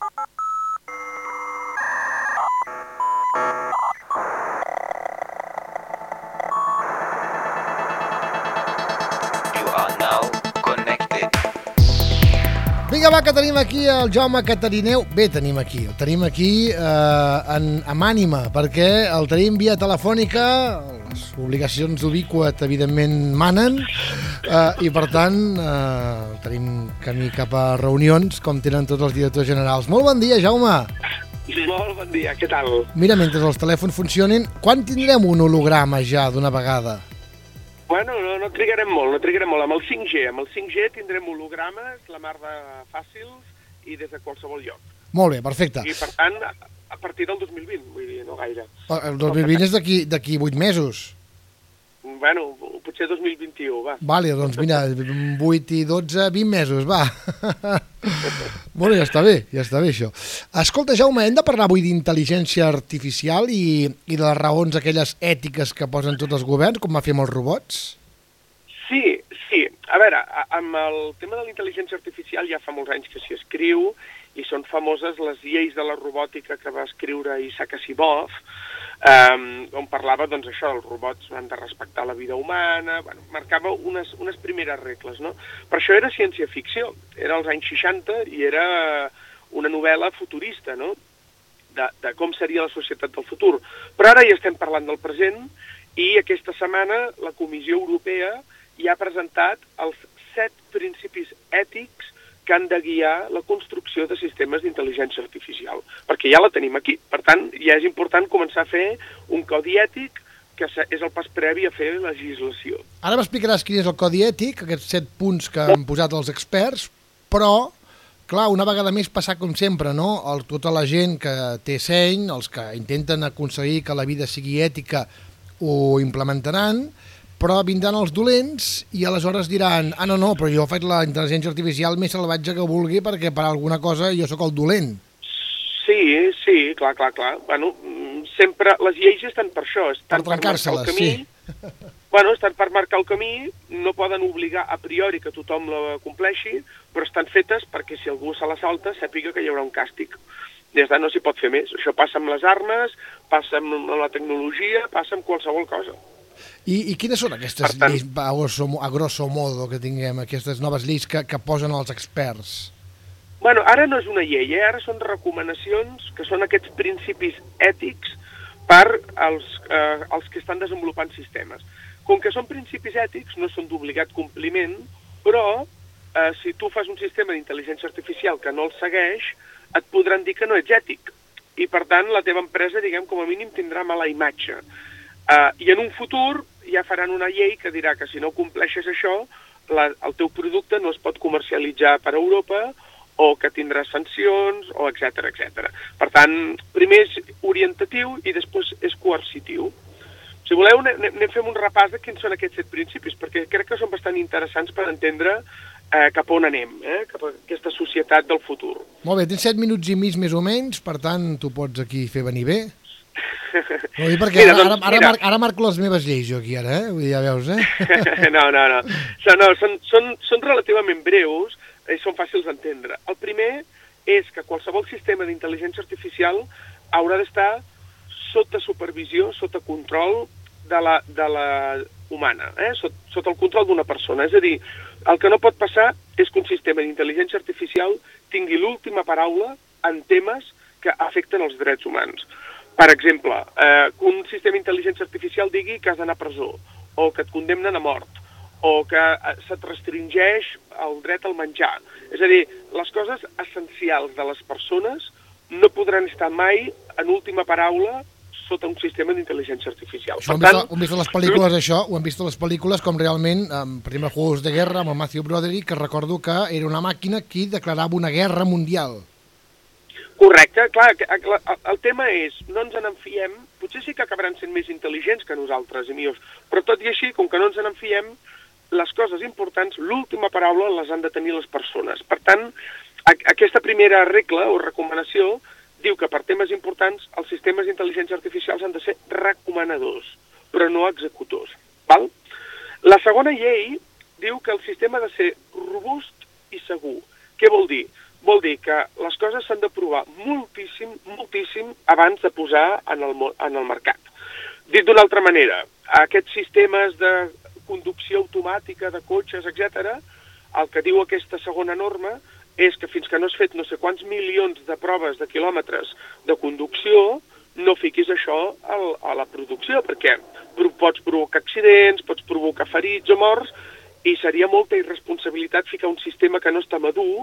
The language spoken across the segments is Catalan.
Vinga, va, que tenim aquí el Jaume Catarineu. Bé, el tenim aquí amb ànima, perquè el tenim via telefònica, les obligacions d'ubiquat, evidentment, manen, i per tant tenim camí cap a reunions, com tenen tots els directors generals. Molt bon dia, Jaume! Molt bon dia, què tal? Mira, mentre els telèfons funcionin, quan tindrem un holograma ja d'una vegada? Bueno, no trigarem molt. Amb el 5G tindrem hologrames, la mar de fàcils i des de qualsevol lloc. Molt bé, perfecte. I per tant, a partir del 2020, vull dir, no gaire. El 2020 és d'aquí 8 mesos. Bueno, potser 2021, va. Vale, doncs mira, 8 i 12, 20 mesos, va. Bueno, ja està bé això. Escolta, Jaume, hem de parlar avui d'intel·ligència artificial i de les raons aquelles ètiques que posen tots els governs, com va fer amb els robots? Sí. A veure, amb el tema de la intel·ligència artificial ja fa molts anys que s'hi escriu i són famoses les lleis de la robòtica que va escriure Isaac Asimov, on parlava, doncs, això, els robots han de respectar la vida humana, bueno, marcava unes primeres regles, no? Per això era ciència-ficció, era als anys 60 i era una novel·la futurista, no?, de com seria la societat del futur. Però ara ja estem parlant del present i aquesta setmana la Comissió Europea ja ha presentat els 7 principis ètics que han de guiar la construcció de sistemes d'intel·ligència artificial, perquè ja la tenim aquí. Per tant, ja és important començar a fer un codi ètic, que és el pas previ a fer legislació. Ara m'explicaràs quin és el codi ètic, aquests 7 punts que han posat els experts, però, clar, una vegada més passar com sempre, no? Tota la gent que té seny, els que intenten aconseguir que la vida sigui ètica, ho implementaran, però vindran els dolents i aleshores diran no, però jo faig la intel·ligència artificial més salvatge que vulgui perquè per alguna cosa jo sóc el dolent. Sí, clar. Bueno, sempre les lleis estan per això, estan per trencar-se-les, sí. Bueno, estan per marcar el camí, no poden obligar a priori que tothom la compleixi, però estan fetes perquè si algú se la salta sàpiga que hi haurà un càstig. Des de no s'hi pot fer més. Això passa amb les armes, passa amb la tecnologia, passa amb qualsevol cosa. I quines són aquestes lleis, a grosso modo, que tinguem, aquestes noves lleis que posen els experts? Bueno, ara no és una llei, ara són recomanacions, que són aquests principis ètics per als que estan desenvolupant sistemes. Com que són principis ètics, no són d'obligat compliment, però si tu fas un sistema d'intel·ligència artificial que no el segueix, et podran dir que no ets ètic. I, per tant, la teva empresa, diguem, com a mínim tindrà mala imatge. I en un futur ja faran una llei que dirà que si no compleixes això, el teu producte no es pot comercialitzar per Europa o que tindràs sancions, o etc. Per tant, primer és orientatiu i després és coercitiu. Si voleu, anem fent un repàs de quins són aquests 7 principis, perquè crec que són bastant interessants per entendre cap on anem, cap a aquesta societat del futur. Molt bé, tens 7 minuts i mig més o menys, per tant, tu pots aquí fer venir bé. No, perquè ara marco les meves lleis jo aquí, ara, ja veus, No, són relativament breus i són fàcils d'entendre. El primer és que qualsevol sistema d'intel·ligència artificial haurà d'estar sota supervisió, sota control de la humana, sota el control d'una persona. És a dir, el que no pot passar és que un sistema d'intel·ligència artificial tingui l'última paraula en temes que afecten els drets humans. Per exemple, que un sistema d'intel·ligència artificial digui que has d'anar a presó, o que et condemnen a mort, o que se't restringeix el dret al menjar. És a dir, les coses essencials de les persones no podran estar mai en última paraula sota un sistema d'intel·ligència artificial. Això ho hem vist a les pel·lícules, això, ho hem vist a les pel·lícules com realment, per exemple, Juegos de Guerra, amb el Matthew Broderick, que recordo que era una màquina que declarava una guerra mundial. Correcte, clar, el tema és, no ens n'enfiem, potser sí que acabaran sent més intel·ligents que nosaltres i millors, però tot i així, com que no ens n'enfiem, les coses importants, l'última paraula les han de tenir les persones. Per tant, aquesta primera regla o recomanació diu que per temes importants els sistemes d'intel·ligència artificials han de ser recomanadors, però no executors. Val? La segona llei diu que el sistema ha de ser robust i segur. Què vol dir? Vol dir que les coses s'han de provar moltíssim abans de posar en el mercat. Dit d'una altra manera, aquests sistemes de conducció automàtica de cotxes, etc., el que diu aquesta segona norma és que fins que no has fet no sé quants milions de proves de quilòmetres de conducció, no fiquis això a la producció, perquè pots provocar accidents, pots provocar ferits o morts, i seria molta irresponsabilitat ficar un sistema que no està madur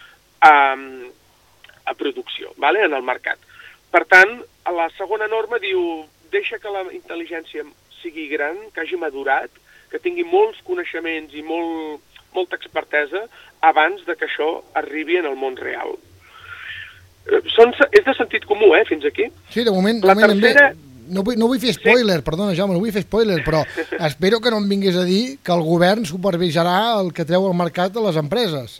a producció, ¿vale? En el mercat. Per tant, la segona norma diu deixa que la intel·ligència sigui gran, que hagi madurat, que tingui molts coneixements i molta expertesa abans de que això arribi en el món real. És de sentit comú, fins aquí. Sí, de moment, no vull fer spoiler, perdona, Jaume, no vull fer spoiler, però espero que no em vinguis a dir que el govern supervisarà el que treu al mercat a les empreses.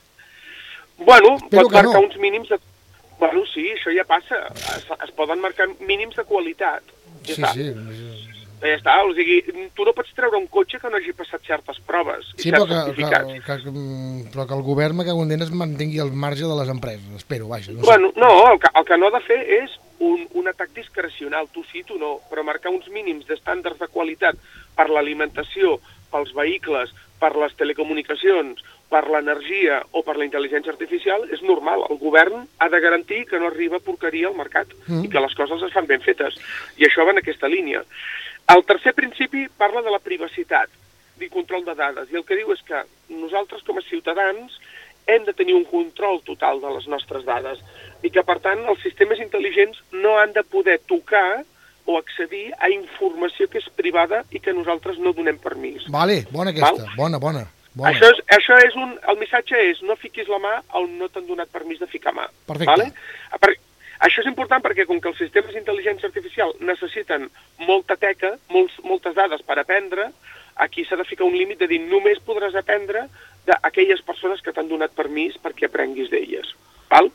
Bueno, pot marcar uns mínims de... Bueno, sí, això ja passa. Es poden marcar mínims de qualitat. Ja està. Ja està, o sigui, tu no pots treure un cotxe que no hagi passat certes proves i certs certificats. Però que el govern es mantingui al marge de les empreses, espero, vaja. Bueno, no, el que no ha de fer és un atac discrecional, tu sí, tu no, però marcar uns mínims d'estàndards de qualitat per l'alimentació, pels vehicles, per les telecomunicacions, per l'energia o per la intel·ligència artificial és normal. El govern ha de garantir que no arriba porqueria al mercat i que les coses es fan ben fetes. I això va en aquesta línia. El tercer principi parla de la privacitat i control de dades. I el que diu és que nosaltres com a ciutadans hem de tenir un control total de les nostres dades i que, per tant, els sistemes intel·ligents no han de poder tocar o accedir a informació que és privada i que nosaltres no donem permís. Vale, bona aquesta, bona. Això és el missatge és no fiquis la mà on no t'han donat permís de ficar mà. Perfecte. Vale? Això és important perquè com que els sistemes d'intel·ligència artificial necessiten molta teca, moltes dades per aprendre, aquí s'ha de ficar un límit de dir només podràs aprendre d'aquelles persones que t'han donat permís perquè aprenguis d'elles. Val?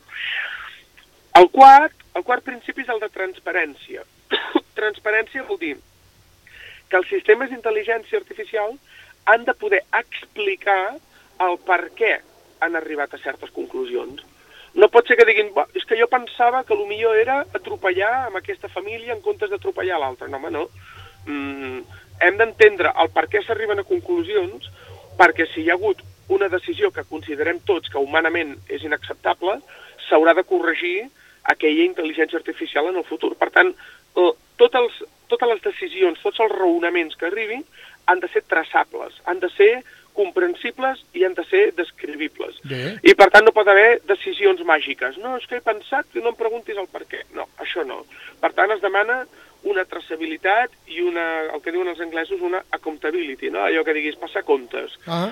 El quart principi és el de transparència. Transparència vol dir que els sistemes d'intel·ligència artificial han de poder explicar el per què han arribat a certes conclusions. No pot ser que diguin, és que jo pensava que el millor era atropellar amb aquesta família en comptes d'atropellar l'altra. No, home, no. Hem d'entendre el per què s'arriben a conclusions, perquè si hi ha hagut una decisió que considerem tots que humanament és inacceptable, s'haurà de corregir aquella intel·ligència artificial en el futur. Per tant, totes les decisions, tots els raonaments que arribin han de ser traçables, han de ser comprensibles i han de ser descrivibles. I per tant no pot haver decisions màgiques. No, és que he pensat que no em preguntis el per què. No, això no. Per tant es demana una traçabilitat i el que diuen els anglesos, una accountability, no? Allò que diguis, passar comptes.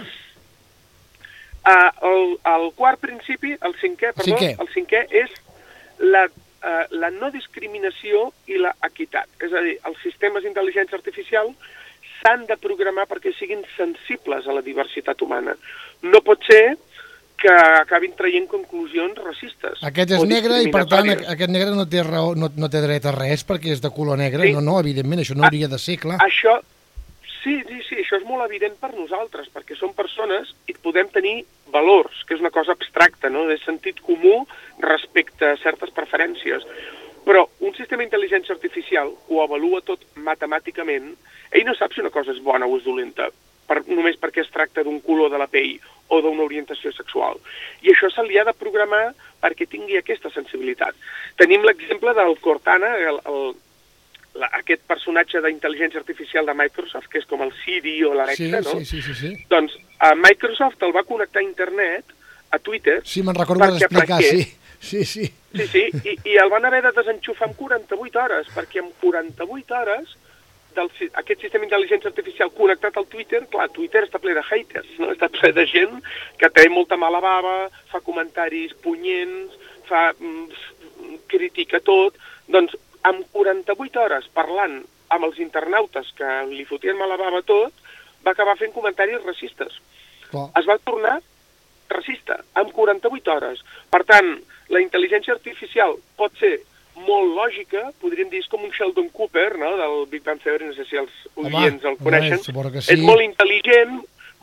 El quart principi, el cinquè és la no discriminació i l'equitat. És a dir, els sistemes d'intel·ligència artificial s'han de programar perquè siguin sensibles a la diversitat humana. No pot ser que acabin traient conclusions racistes. Aquest és negre i, per tant, aquest negre no té raó, no té dret a res perquè és de color negre. Sí. No, evidentment, això no hauria de ser, clar. Sí, això és molt evident per nosaltres, perquè som persones i podem tenir valors, que és una cosa abstracta, no? De sentit comú respecte a certes preferències. Però un sistema d'intel·ligència artificial ho avalua tot matemàticament. Ell no sap si una cosa és bona o és dolenta, només perquè es tracta d'un color de la pell o d'una orientació sexual. I això se li ha de programar perquè tingui aquesta sensibilitat. Tenim l'exemple del Cortana, aquest personatge d'intel·ligència artificial de Microsoft, que és com el Siri o l'Alexa, no? Sí. Doncs Microsoft el va connectar a internet, a Twitter... Sí, me'n recordo d'explicar, sí. Sí, i el van haver de desenxufar en 48 hores, perquè en 48 hores aquest sistema d'intel·ligència artificial connectat al Twitter, clar, Twitter està ple de haters, no? Està ple de gent que té molta mala bava, fa comentaris punyents, critica tot. Doncs en 48 hores parlant amb els internautes que li fotien mala bava tot, va acabar fent comentaris racistes. Es va tornar racista en 48 hores. Per tant, la intel·ligència artificial pot ser molt lògica, podríem dir, és com un Sheldon Cooper, no?, del Big Bang Theory, no sé si els oients el coneixen. Sí. És molt intel·ligent,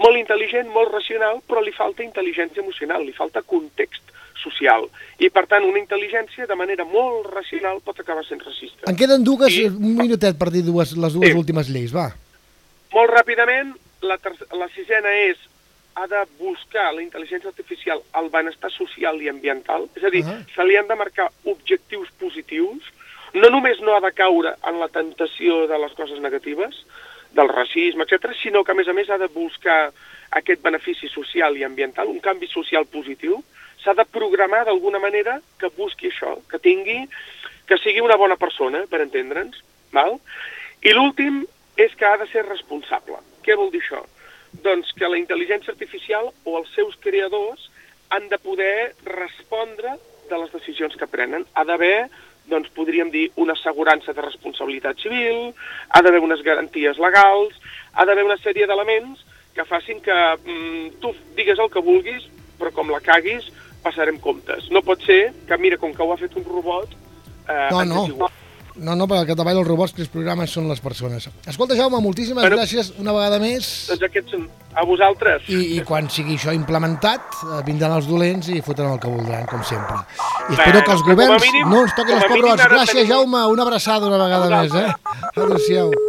molt intel·ligent, molt racional, però li falta intel·ligència emocional, li falta context social. I, per tant, una intel·ligència de manera molt racional pot acabar sent racista. En queden un minutet per dir les dues últimes lleis, va. Molt ràpidament, la sisena és ha de buscar la intel·ligència artificial el benestar social i ambiental, és a dir, se li han de marcar objectius positius, no només no ha de caure en la tentació de les coses negatives, del racisme, etc., sinó que, a més, ha de buscar aquest benefici social i ambiental, un canvi social positiu, s'ha de programar d'alguna manera que busqui això, que sigui una bona persona, per entendre'ns, val? I l'últim és que ha de ser responsable. Què vol dir això? Doncs que la intel·ligència artificial o els seus creadors han de poder respondre de les decisions que prenen. Ha d'haver, doncs podríem dir, una assegurança de responsabilitat civil, ha d'haver unes garanties legals, ha d'haver una sèrie d'elements que facin que tu digues el que vulguis, però com la caguis passarem comptes. No pot ser que, mira, com que ho ha fet un robot, No, perquè el que treballa els robots que els programes són les persones. Escolta, Jaume, moltíssimes gràcies una vegada més. Doncs aquests són a vosaltres. I quan sigui això implementat, vindran els dolents i fotran el que voldran, com sempre. I espero que els governs no ens toquin els pebrots. Gràcies, Jaume, una abraçada una vegada més. Adéu-siau.